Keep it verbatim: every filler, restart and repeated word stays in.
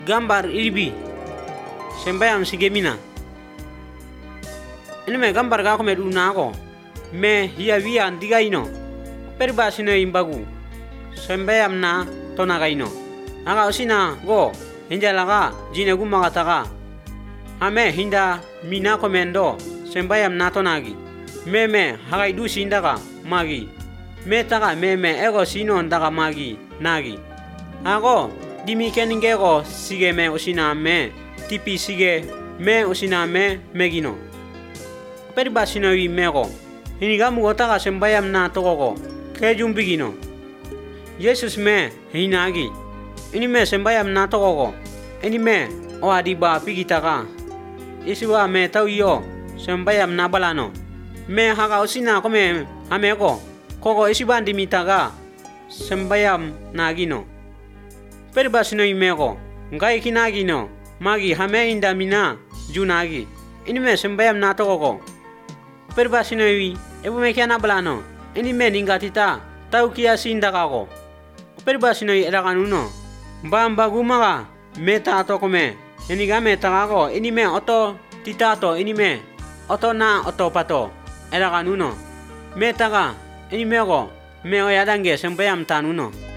gambar iribi sembayam sigemina ini me gambar ga ko me duna ko me hiya wiya ndigaino perbasino imbagu sembayam na tonagaino aga osina go hinjalaga jine gumagataga ame hinda mina komendo sembayam na tonagi meme hagai du sindaga magi metaga meme ego sino ndaga magi nagi ago dimi keninge go sige me osina me tipi sige me osina me megino perbasino wi mego hiniga mugotaga sembayam na togogo kejumbigino Yesus me hinagi ini me sembayam na togogo ini me o adiba pigitaka isiwa me tau yo sembayam na balano me haga osina ko me hameko koko isibandi mitaga sembayam nagino perbasino imeko ngai kinagino magi hame inda mina junagi ini me sembayam na togogo perbasino wi ebu me kiana balano ini me ningatita tau kia sindakako perbasino i erakanuno bamba gumaga meta to kome ini ga meta kako ini me oto titato ini me oto na oto pato erakanuno meta ga ini me ko me oyadange sembayam tanuno